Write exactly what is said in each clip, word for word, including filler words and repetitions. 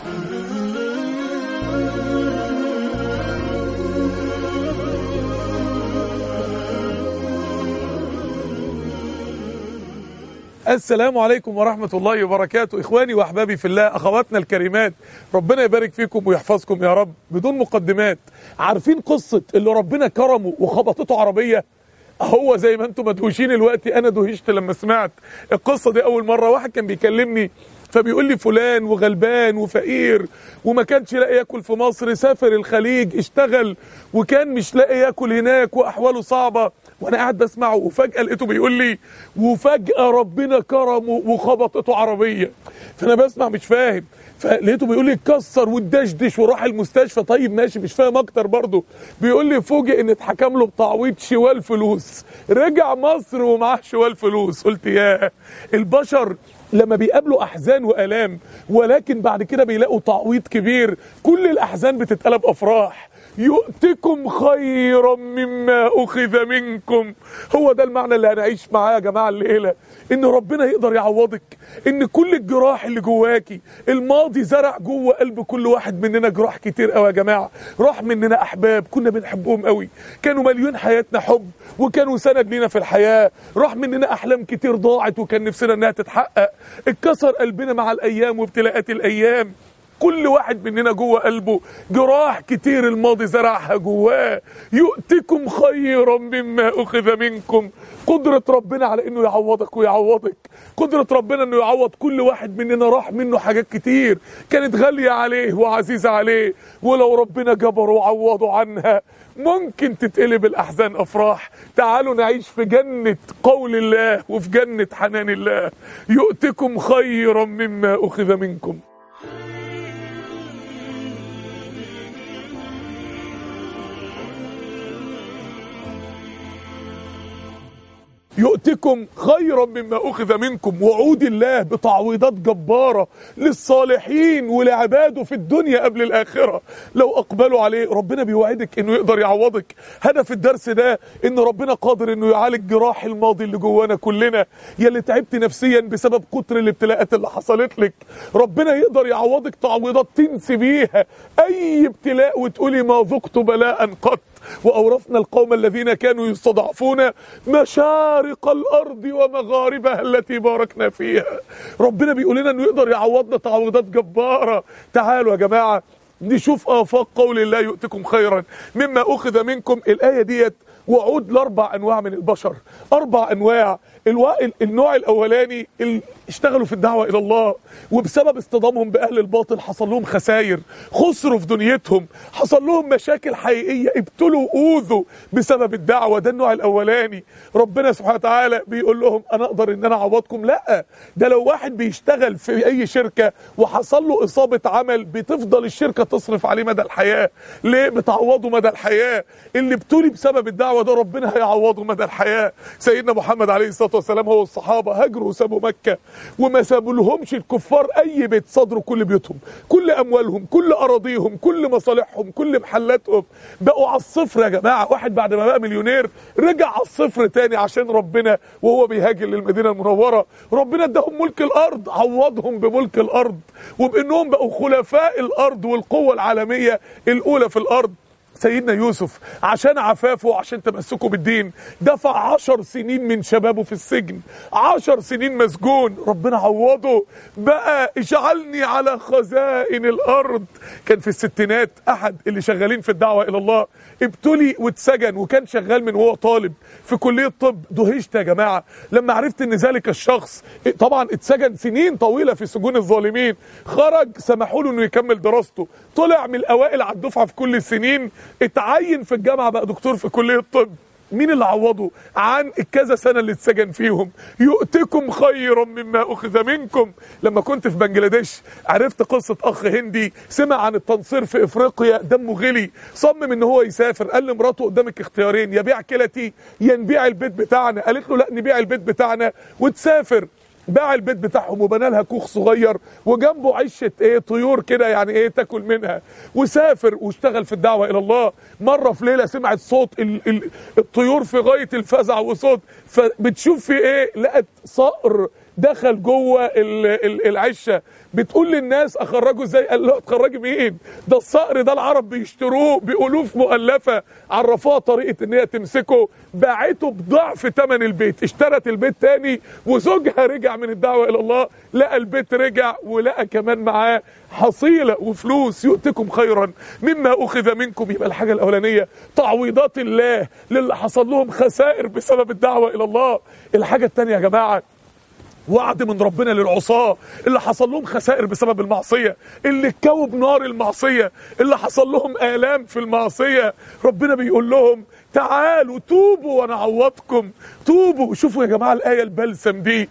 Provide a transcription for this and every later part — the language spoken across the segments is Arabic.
السلام عليكم ورحمة الله وبركاته. إخواني وأحبابي في الله، أخواتنا الكريمات، ربنا يبارك فيكم ويحفظكم يا رب. بدون مقدمات، عارفين قصة اللي ربنا كرمه وخبطته عربية؟ هو زي ما انتم مدهوشين الوقت، أنا دهشت لما سمعت القصة دي أول مرة. واحد كان بيكلمني فبيقول لي فلان وغلبان وفقير وما كانش لاقي ياكل في مصر، سافر الخليج اشتغل وكان مش لاقي ياكل هناك واحواله صعبة. وانا قاعد بسمعه وفجأة لقيته بيقول لي وفجأة ربنا كرمه وخبطته عربية. فانا بسمع مش فاهم، فلقيته بيقول لي اتكسر واتدشدش وراح المستشفى. طيب ماشي، مش فاهم اكتر برضه. بيقول لي فوجئ ان اتحكم له بتعويض شوال فلوس، رجع مصر ومعاه شوال فلوس. قلت يا البشر لما بيقابلوا احزان والام ولكن بعد كده بيلاقوا تعويض كبير، كل الاحزان بتتقلب افراح. يؤتكم خيرا مما اخذ منكم. هو ده المعنى اللي هنعيش معاه يا جماعه الليله، ان ربنا يقدر يعوضك، ان كل الجراح اللي جواكي الماضي زرع جوه قلب كل واحد مننا جراح كتير قوي يا جماعه. راح مننا احباب كنا بنحبهم قوي، كانوا مليون حياتنا حب وكانوا سند لينا في الحياه. راح مننا احلام كتير ضاعت وكان نفسنا انها تتحقق. اتكسر قلبنا مع الايام وابتلاءات الايام. كل واحد مننا جوه قلبه جراح كتير الماضي زرعها جواه. يؤتكم خيرا مما اخذ منكم. قدرة ربنا على انه يعوضك ويعوضك، قدرة ربنا انه يعوض كل واحد مننا راح منه حاجات كتير كانت غالية عليه وعزيزة عليه، ولو ربنا جبره وعوضه عنها ممكن تتقلب الاحزان افراح. تعالوا نعيش في جنة قول الله وفي جنة حنان الله. يؤتكم خيرا مما اخذ منكم. يؤتكم خيرا مما أخذ منكم. وعود الله بتعويضات جبارة للصالحين ولعباده في الدنيا قبل الآخرة لو أقبلوا عليه. ربنا بيوعدك إنه يقدر يعوضك. هدف الدرس ده إن ربنا قادر إنه يعالج جراح الماضي اللي جوانا كلنا. يلي تعبت نفسيا بسبب كتر الابتلاءات اللي حصلت لك، ربنا يقدر يعوضك تعويضات تنسي بيها أي ابتلاء وتقولي ما ذقت بلاء قط. وأورثنا القوم الذين كانوا يستضعفون مشارق الأرض ومغاربها التي باركنا فيها. ربنا بيقول لنا أنه يقدر يعوضنا تعويضات جبارة. تعالوا يا جماعة نشوف آفاق قول الله يؤتكم خيرا مما أخذ منكم. الآية ديت وعود لأربع أنواع من البشر، أربع أنواع. النوع الأولاني اللي اشتغلوا في الدعوة إلى الله وبسبب اصطدامهم بأهل الباطل حصل لهم خسائر، خسروا في دنيتهم، حصل لهم مشاكل حقيقية، ابتلوا وأوذوا بسبب الدعوة. ده النوع الأولاني. ربنا سبحانه وتعالى بيقول لهم أنا أقدر إن أنا أعوضكم. لا، ده لو واحد بيشتغل في أي شركة وحصل له إصابة عمل بتفضل الشركة تصرف عليه مدى الحياة. ليه؟ بتعوضه مدى الحياة. اللي ابتلي بسبب الدعوة ده ربنا هيعوضه مدى الحياة. سيدنا محمد عليه الصلاة والسلام هو الصحابة هاجروا وسابوا مكة وما سابوا لهمش الكفار اي بيت، صدروا كل بيوتهم، كل اموالهم، كل اراضيهم، كل مصالحهم، كل محلاتهم. بقوا على الصفر يا جماعه. واحد بعد ما بقى مليونير رجع على الصفر تاني عشان ربنا وهو بيهاجر للمدينه المنوره. ربنا اداهم ملك الارض، عوضهم بملك الارض وبانهم بقوا خلفاء الارض والقوه العالميه الاولى في الارض. سيدنا يوسف عشان عفافه وعشان تمسكه بالدين دفع عشر سنين من شبابه في السجن، عشر سنين مسجون. ربنا عوضه بقى اجعلني على خزائن الارض. كان في الستينات احد اللي شغالين في الدعوة الى الله ابتلي واتسجن وكان شغال من وهو طالب في كلية طب. دهشت يا جماعة لما عرفت ان ذلك الشخص طبعا اتسجن سنين طويلة في سجون الظالمين، خرج سمحوا له انه يكمل دراسته، طلع من الاوائل على الدفعة في كل السنين، اتعين في الجامعة بقى دكتور في كلية طب. مين اللي عوضه عن الكذا سنة اللي اتسجن فيهم؟ يؤتكم خيرا مما أخذ منكم. لما كنت في بنجلاديش عرفت قصة أخ هندي سمع عن التنصير في إفريقيا، دمه غلي، صمم إن هو يسافر. قال لمراته قدامك اختيارين، يا بيع كلتي يا نبيع البيت بتاعنا. قالت له لا نبيع البيت بتاعنا وتسافر. باع البيت بتاعهم وبنى لها كوخ صغير وجنبه عشه ايه طيور كده يعني ايه تاكل منها، وسافر واشتغل في الدعوه الى الله. مره في ليله سمعت صوت ال ال الطيور في غايه الفزع وصوت، فبتشوف في ايه، لقت صقر دخل جوه العشه بتقول للناس اخرجوا ازاي؟ قال له تخرجي مين؟ ده الصقر ده العرب بيشتروه بألوف مؤلفه، عرفوها طريقه ان هي تمسكه، باعته بضعف ثمن البيت، اشترت البيت تاني، وزوجها رجع من الدعوه الى الله لقى البيت رجع ولقى كمان معاه حصيله وفلوس. يؤتكم خيرا مما اخذ منكم. يبقى الحاجه الاولانيه تعويضات الله للي حصل لهم خسائر بسبب الدعوه الى الله. الحاجه الثانيه يا جماعه وعد من ربنا للعصاة اللي حصل لهم خسائر بسبب المعصية، اللي اتكووا بنار المعصية، اللي حصل لهم آلام في المعصية. ربنا بيقول لهم تعالوا توبوا وانا اعوضكم. توبوا. شوفوا يا جماعة الآية البلسم دي،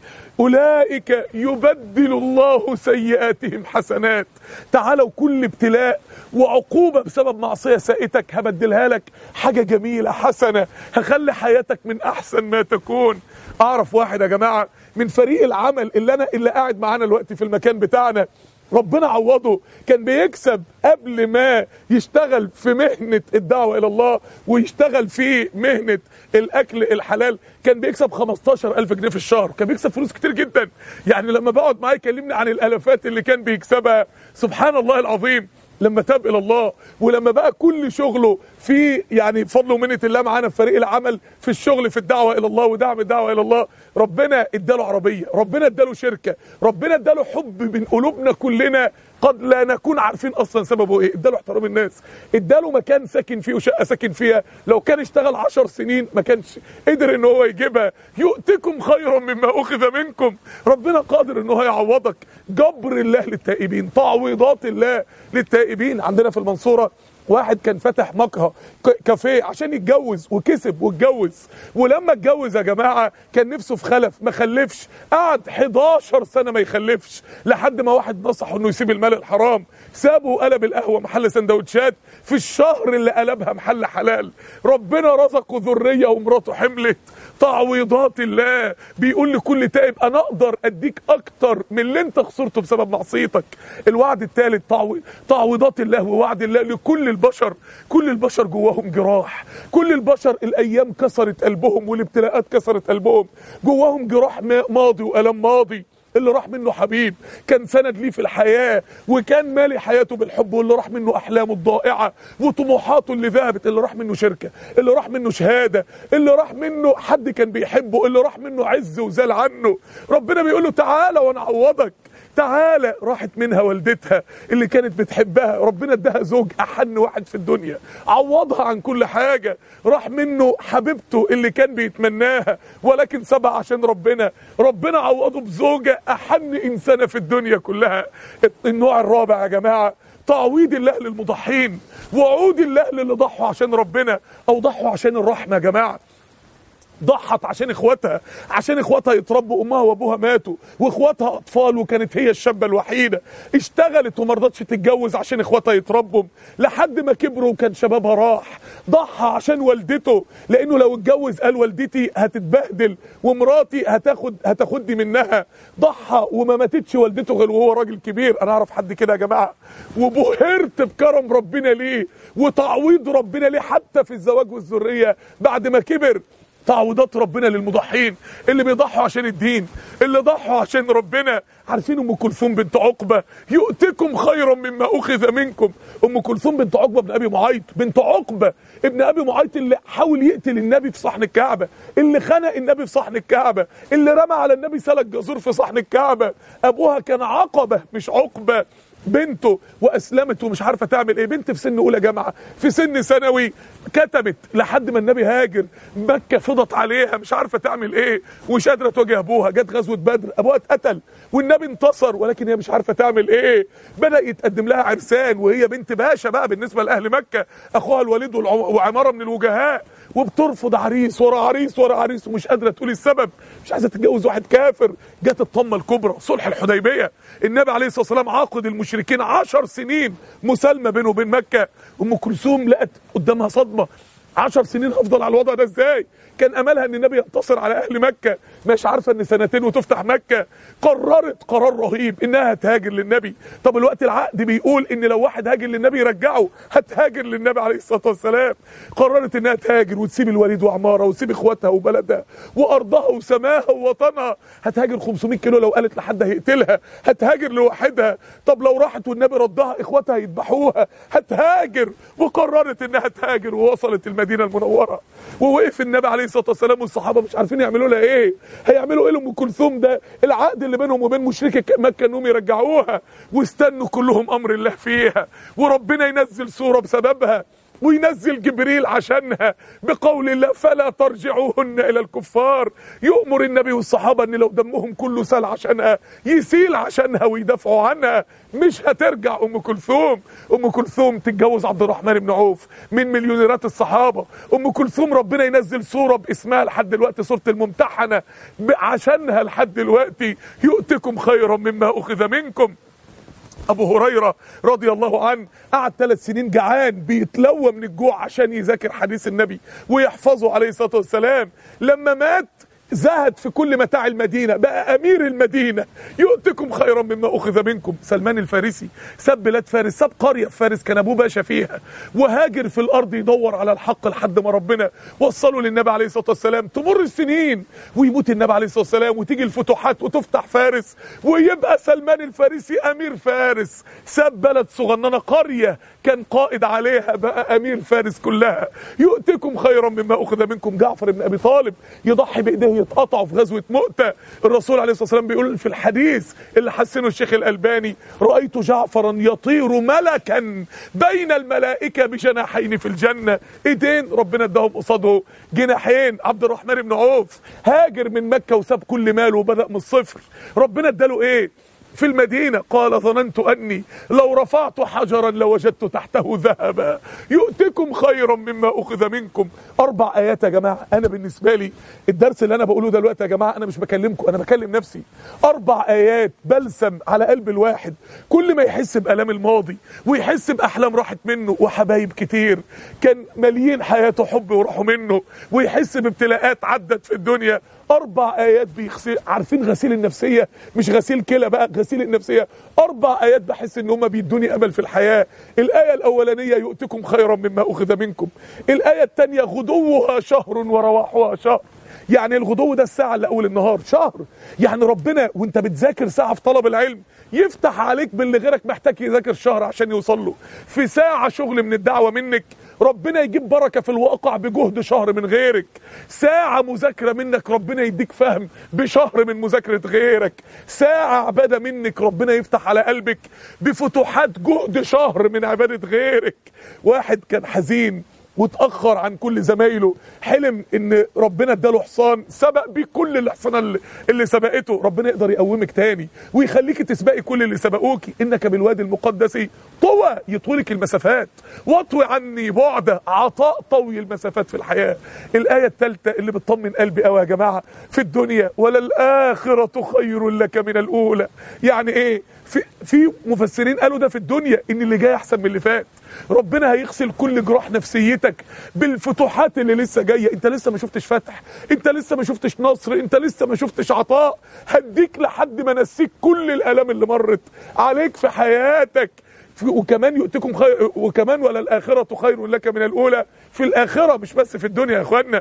أولئك يبدل الله سيئاتهم حسنات. تعالوا كل ابتلاء وعقوبة بسبب معصية سائتك هبدلها لك حاجة جميلة حسنة، هخلي حياتك من أحسن ما تكون. أعرف واحد يا جماعة من فريق العمل اللي أنا اللي قاعد معانا دلوقتي في المكان بتاعنا، ربنا عوضه، كان بيكسب قبل ما يشتغل في مهنة الدعوة إلى الله ويشتغل في مهنة الأكل الحلال، كان بيكسب خمستاشر ألف جنيه في الشهر. كان بيكسب فلوس كتير جدا، يعني لما بقعد معاه يكلمني عن الألفات اللي كان بيكسبها. سبحان الله العظيم. لما تاب الى الله ولما بقى كل شغله في يعني بفضل ومنه الله معانا في فريق العمل في الشغل في الدعوه الى الله ودعم الدعوه الى الله، ربنا اداله عربيه، ربنا اداله شركه، ربنا اداله حب من قلوبنا كلنا قد لا نكون عارفين اصلا سببه ايه. اداله احترام الناس، اداله مكان ساكن فيه وشقه ساكن فيها لو كان اشتغل عشر سنين ما كانش قدر ان هو يجيبها. يؤتكم خيرا مما اخذ منكم. ربنا قادر ان هو يعوضك. جبر الله للتائبين، تعويضات الله للتائبين. عندنا في المنصوره واحد كان فتح مقهى كافيه عشان يتجوز وكسب واتجوز، ولما اتجوز يا جماعه كان نفسه في خلف ما خلفش، قعد حداشر سنه ما يخلفش لحد ما واحد نصحه انه يسيب المال الحرام، سابه وقلب القهوه محل سندوتشات، في الشهر اللي قلبها محل حلال. ربنا رزقه ذريه ومراته حملت. تعويضات الله. بيقول لكل تائب انا اقدر اديك اكتر من اللي انت خسرته بسبب معصيتك. الوعد الثالث تعويض تعويضات الله ووعد الله لكل البشر. كل البشر جواهم جراح، كل البشر الايام كسرت قلبهم والابتلاءات كسرت قلبهم، جواهم جراح ماضي والم ماضي. اللي راح منه حبيب كان سند ليه في الحياة وكان مالي حياته بالحب، واللي راح منه أحلامه الضائعة وطموحاته اللي ذهبت، اللي راح منه شركة، اللي راح منه شهادة، اللي راح منه حد كان بيحبه، اللي راح منه عز وزال عنه. ربنا بيقول له تعالى وانا اعوضك. تعالى. راحت منها والدتها اللي كانت بتحبها، ربنا اداها زوج احن واحد في الدنيا، عوضها عن كل حاجة. راح منه حبيبته اللي كان بيتمناها ولكن سابها عشان ربنا، ربنا عوضه بزوجة احن انسانة في الدنيا كلها. النوع الرابع يا جماعة تعويض الله للمضحين، وعود الله للي ضحوا عشان ربنا او ضحوا عشان الرحمة يا جماعة. ضحت عشان اخواتها، عشان اخواتها يتربوا، امها وابوها ماتوا واخواتها اطفال وكانت هي الشابه الوحيده، اشتغلت وما رضتش تتجوز عشان اخواتها يتربوا لحد ما كبروا وكان شبابها راح. ضحى عشان والدته لانه لو اتجوز قال والدتي هتتبهدل ومراتي هتاخد هتاخدني منها. ضحى وما ماتتش والدته غير وهو راجل كبير. انا اعرف حد كده يا جماعه، وبهرت بكرم ربنا ليه وتعويض ربنا ليه حتى في الزواج والذريه بعد ما كبر. تعويضات ربنا للمضحين اللي بيضحوا عشان الدين، اللي ضحوا عشان ربنا. عارفين ام كلثوم بنت عقبه؟ يؤتكم خيرا مما اخذ منكم. ام كلثوم بنت عقبه بن ابي معيط، بنت عقبه ابن ابي معيط اللي حاول يقتل النبي في صحن الكعبه، اللي خنق النبي في صحن الكعبه، اللي رمى على النبي سلك جزور في صحن الكعبه. ابوها كان عقبه مش عقبه. بنته واسلمت ومش عارفه تعمل ايه، بنت في سن اولى جامعه، في سن ثانوي، كتبت لحد ما النبي هاجر، مكه فضت عليها مش عارفه تعمل ايه ومش قادره تواجه ابوها. جت غزوه بدر، ابوها اتقتل والنبي انتصر ولكن هي مش عارفه تعمل ايه. بدا يتقدم لها عرسان وهي بنت باشا بقى بالنسبه لاهل مكه، اخوها الوليد وعماره من الوجهاء، وبترفض عريس ورا عريس ورا عريس ومش قادره تقول السبب، مش عايزه تتجوز واحد كافر. جت الطمه الكبرى، صلح الحديبيه، النبي عليه الصلاه والسلام عاقد المشركين عشر سنين مسالمه بينه وبين مكه. ام كلثوم لقت قدامها صدمه، عشر سنين هفضل على الوضع ده ازاي؟ كان املها ان النبي ينتصر على اهل مكه، مش عارفه ان سنتين وتفتح مكه. قررت قرار رهيب انها تهاجر للنبي. طب الوقت العقد بيقول ان لو واحد هاجر للنبي يرجعه، هتهاجر للنبي عليه الصلاه والسلام. قررت انها تهاجر وتسيب الوليد وعماره وتسيب اخواتها وبلدها وارضها وسماها ووطنها. هتهاجر خمسمائة كيلو، لو قالت لحد هيقتلها هتهاجر لوحدها. طب لو راحت والنبي ردها اخواتها يذبحوها، هتهاجر. وقررت انها تهاجر ووصلت المدينه المنوره، ووقف النبي عليه الصلاه والسلام والصحابه مش عارفين يعملوا لها ايه. هيعملوا ايه لام كلثوم ده؟ العقد اللي بينهم وبين مشركي مكه انهم يرجعوها، واستنوا كلهم امر الله فيها، وربنا ينزل سوره بسببها، وينزل جبريل عشانها بقول الله فلا ترجعوهن الى الكفار. يؤمر النبي والصحابه ان لو دمهم كله سال عشانها يسيل عشانها ويدافعوا عنها. مش هترجع ام كلثوم. ام كلثوم تتجوز عبد الرحمن بن عوف من مليونيرات الصحابه. ام كلثوم ربنا ينزل سوره باسمها لحد دلوقتي، سوره الممتحنه، عشانها لحد دلوقتي. يؤتكم خيرا مما اخذ منكم. ابو هريره رضي الله عنه قعد ثلاث سنين جعان بيتلوى من الجوع عشان يذاكر حديث النبي ويحفظه عليه الصلاه والسلام. لما مات زهد في كل متاع المدينه، بقى امير المدينه. يؤتكم خيرا مما اخذ منكم. سلمان الفارسي ساب بلاد فارس، ساب قريه في فارس كان ابوه باشا فيها، وهاجر في الارض يدور على الحق لحد ما ربنا وصله للنبي عليه الصلاه والسلام. تمر السنين ويموت النبي عليه الصلاه والسلام، وتيجي الفتوحات وتفتح فارس، ويبقى سلمان الفارسي امير فارس. ساب بلد صغننه قريه كان قائد عليها، بقى امير فارس كلها. يؤتكم خيرا مما اخذ منكم. جعفر بن ابي طالب يضحي بايديه يتقطعوا في غزوه مؤتة. الرسول عليه الصلاه والسلام بيقول في الحديث اللي حسنه الشيخ الالباني: رايت جعفرا يطير ملكا بين الملائكه بجناحين في الجنه. ايدين ربنا اداهم قصاده جناحين. عبد الرحمن بن عوف هاجر من مكه وساب كل ماله وبدا من الصفر. ربنا اداله ايه في المدينة؟ قال: ظننت أني لو رفعت حجرا لوجدت تحته ذهبا. يؤتكم خيرا مما أخذ منكم. أربع آيات يا جماعة. أنا بالنسبة لي الدرس اللي أنا بقوله دلوقتي يا جماعة أنا مش بكلمكم، أنا بكلم نفسي. أربع آيات بلسم على قلب الواحد كل ما يحس بألام الماضي ويحس بأحلام راحت منه وحبايب كتير كان مليين حياته حب وراحوا منه، ويحس بابتلاءات عدت في الدنيا. أربع آيات بيغسل. عارفين غسيل النفسية؟ مش غسيل كلى بقى، غسيل النفسية. أربع آيات بحس إن هم بيدوني أمل في الحياة. الآية الأولانية: يؤتكم خيرا مما أخذ منكم. الآية الثانية: غدوها شهر ورواحها شهر. يعني الغدو ده الساعة اللي أول النهار، شهر. يعني ربنا وانت بتذاكر ساعة في طلب العلم يفتح عليك باللي غيرك محتاج يذاكر شهر عشان يوصل له. في ساعة شغل من الدعوة منك ربنا يجيب بركة في الواقع بجهد شهر من غيرك. ساعة مذاكرة منك ربنا يديك فهم بشهر من مذاكرة غيرك. ساعة عبادة منك ربنا يفتح على قلبك بفتوحات جهد شهر من عبادة غيرك. واحد كان حزين وتأخر عن كل زمايله، حلم ان ربنا اداله حصان سبق بيه كل الحصانه اللي, اللي سبقته. ربنا يقدر يقومك تاني ويخليك تسبقي كل اللي سبقوكي. انك بالوادي المقدس طوى، يطولك المسافات. واطوي عني بعده، عطاء طوي المسافات في الحياه. الايه الثالثه اللي بتطمن قلبي قوي يا جماعه في الدنيا: وللآخرة خير لك من الاولى. يعني ايه؟ في في مفسرين قالوا ده في الدنيا ان اللي جاي احسن من اللي فات. ربنا هيغسل كل جراح نفسيتك بالفتوحات اللي لسه جايه. انت لسه ما شفتش فتح، انت لسه ما شفتش نصر، انت لسه ما شفتش عطاء. هديك لحد ما نسيك كل الالام اللي مرت عليك في حياتك. وكمان يؤتكم خير، وكمان وللآخرة خير لك من الأولى. في الآخرة مش بس في الدنيا يا اخوانا.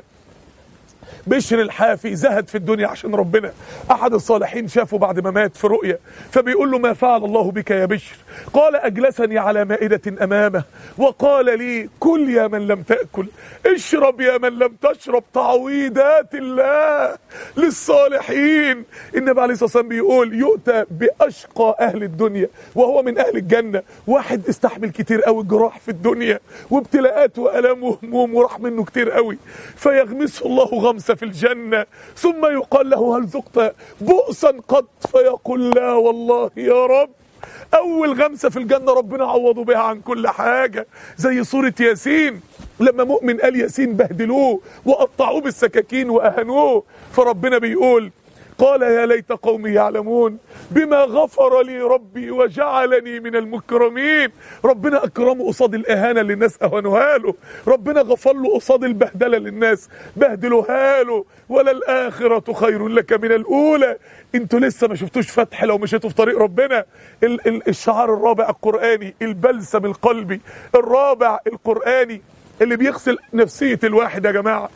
بشر الحافي زهد في الدنيا عشان ربنا. احد الصالحين شافه بعد ما مات في رؤيا، فبيقول له: ما فعل الله بك يا بشر؟ قال: اجلسني على مائدة امامه وقال لي: كل يا من لم تأكل، اشرب يا من لم تشرب. تعويضات الله للصالحين. النبي عليه الصلاة والسلام بيقول: يؤتى بأشقى اهل الدنيا وهو من اهل الجنة. واحد استحمل كتير قوي جراح في الدنيا وابتلاءات والام وهموم وراح منه كتير قوي، فيغمسه الله غمسة في الجنة، ثم يقال له: هل ذقت بؤسا قط؟ فيقول: لا والله يا رب. اول غمسة في الجنة ربنا عوضه بها عن كل حاجة. زي سورة ياسين لما مؤمن قال ياسين بهدلوه وقطعوه بالسكاكين واهانوه، فربنا بيقول: قال يا ليت قومي يعلمون بما غفر لي ربي وجعلني من المكرمين. ربنا أكرمه قصاد الإهانة اللي الناس أهانوها له، ربنا غفر له قصاد البهدلة اللي الناس بهدلوها له. وللآخرة خير لك من الأولى. انتوا لسه ما شفتوش فتح لو مشيتوا في طريق ربنا. ال ال الشعار الرابع القرآني، البلسم القلبي الرابع القرآني اللي بيغسل نفسية الواحد يا جماعة.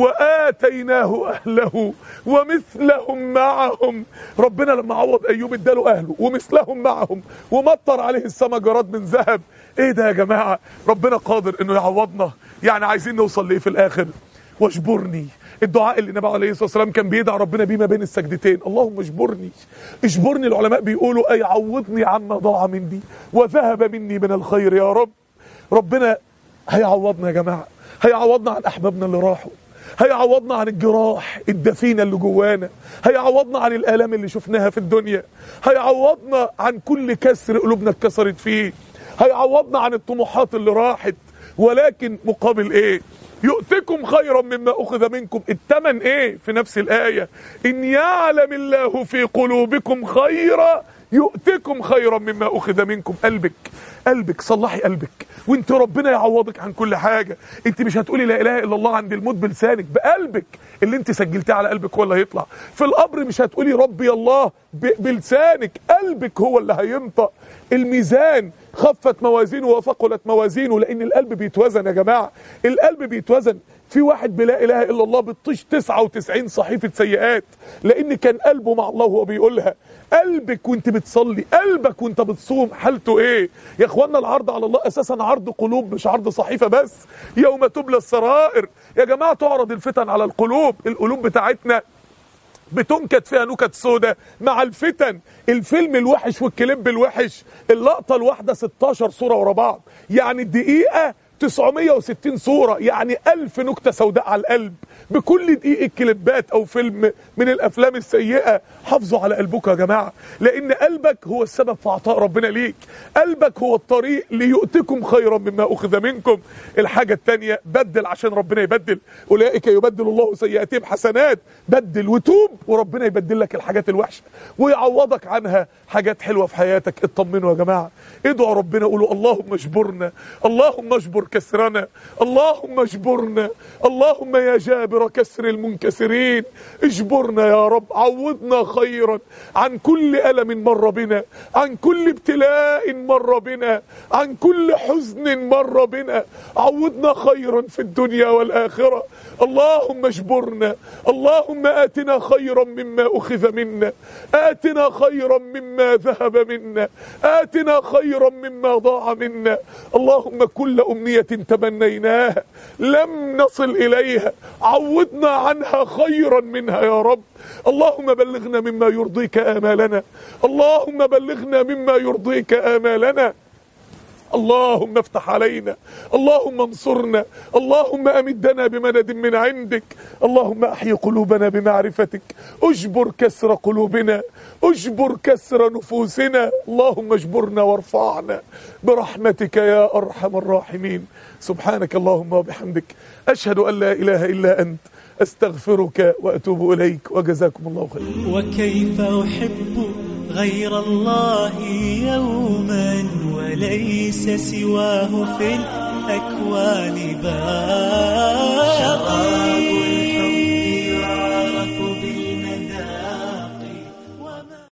وآتيناه أهله ومثلهم معهم. ربنا لما عوض أيوب اداله أهله ومثلهم معهم ومطر عليه السما جراد من ذهب. ايه ده يا جماعة؟ ربنا قادر انه يعوضنا. يعني عايزين نوصل ليه في الآخر؟ واجبرني، الدعاء اللي النبي عليه الصلاة والسلام كان بيدعى ربنا بيه ما بين السجدتين، اللهم اجبرني اجبرني. العلماء بيقولوا أي عوضني عما ضاع مني وذهب مني من الخير يا رب. ربنا هيعوضنا يا جماعة، هيعوضنا عن أحبابنا اللي راحوا، هيعوضنا عن الجراح الدفينة اللي جوانا، هيعوضنا عن الآلام اللي شفناها في الدنيا، هيعوضنا عن كل كسر قلوبنا اتكسرت فيه، هيعوضنا عن الطموحات اللي راحت. ولكن مقابل ايه؟ يؤتكم خيرا مما أخذ منكم. التمن ايه في نفس الآية؟ إن يعلم الله في قلوبكم خيرا يؤتكم خيرا مما أخذ منكم. قلبك قلبك صلحي قلبك وانت ربنا يعوضك عن كل حاجة. انت مش هتقولي لا إله إلا الله عند الموت بلسانك، بقلبك اللي انت سجلتيه على قلبك هو اللي هيطلع. في القبر مش هتقولي ربي الله بلسانك، قلبك هو اللي هينطق. الميزان خفت موازينه وثقلت موازينه، لأن القلب بيتوزن يا جماعة. القلب بيتوزن. في واحد بلا إله إلا الله بتطيش تسعة وتسعين صحيفة سيئات لأن كان قلبه مع الله وهو بيقولها. قلبك وانت بتصلي، قلبك وانت بتصوم حالته ايه يا اخوانا؟ العرض على الله اساسا عرض قلوب مش عرض صحيفة بس. يوم تبلى السرائر يا جماعة تعرض الفتن على القلوب. القلوب بتاعتنا بتنكت فيها نكت سودة مع الفتن. الفيلم الوحش والكليب الوحش، اللقطة الواحدة ستاشر صورة ورا بعض، يعني الدقيقة تسعمية وستين صورة، يعني ألف نكتة سوداء على القلب. بكل دقيقة كليبات أو فيلم من الأفلام السيئة. حافظوا على قلبك يا جماعة، لأن قلبك هو السبب في عطاء ربنا ليك. قلبك هو الطريق ليؤتكم خيرا مما أخذ منكم. الحاجة التانية، بدل عشان ربنا يبدل. أولئك يبدل الله سيئاتهم حسنات. بدل وتوب وربنا يبدل لك الحاجات الوحشة ويعوضك عنها حاجات حلوة في حياتك. اطمنوا يا جماعة، ادعوا ربنا، قولوا اللهم اجبرنا، اللهم اجبر كسرنا، اللهم اجبرنا، اللهم يا جابر كسر المنكسرين اجبرنا يا رب. عوضنا خيرا عن كل ألم مر بنا، عن كل ابتلاء مر بنا، عن كل حزن مر بنا. عوضنا خيرا في الدنيا والآخرة. اللهم اجبرنا، اللهم آتنا خيرا مما أخذ منا، آتنا خيرا مما ذهب منا، آتنا خيرا مما ضاع منا. اللهم كل أمنية تمنيناها لم نصل إليها عوضنا عنها خيرا منها يا رب. اللهم بلغنا مما يرضيك آمالنا، اللهم بلغنا مما يرضيك آمالنا. اللهم افتح علينا، اللهم انصرنا، اللهم أمدنا بمدد من عندك. اللهم أحيي قلوبنا بمعرفتك، اجبر كسر قلوبنا، اجبر كسر نفوسنا. اللهم اجبرنا وارفعنا برحمتك يا أرحم الراحمين. سبحانك اللهم وبحمدك، أشهد أن لا إله إلا أنت، أستغفرك وأتوب إليك، وجزاكم الله خيرا. وكيف أحب غير الله يوما وليس سواه في الأكوان بار.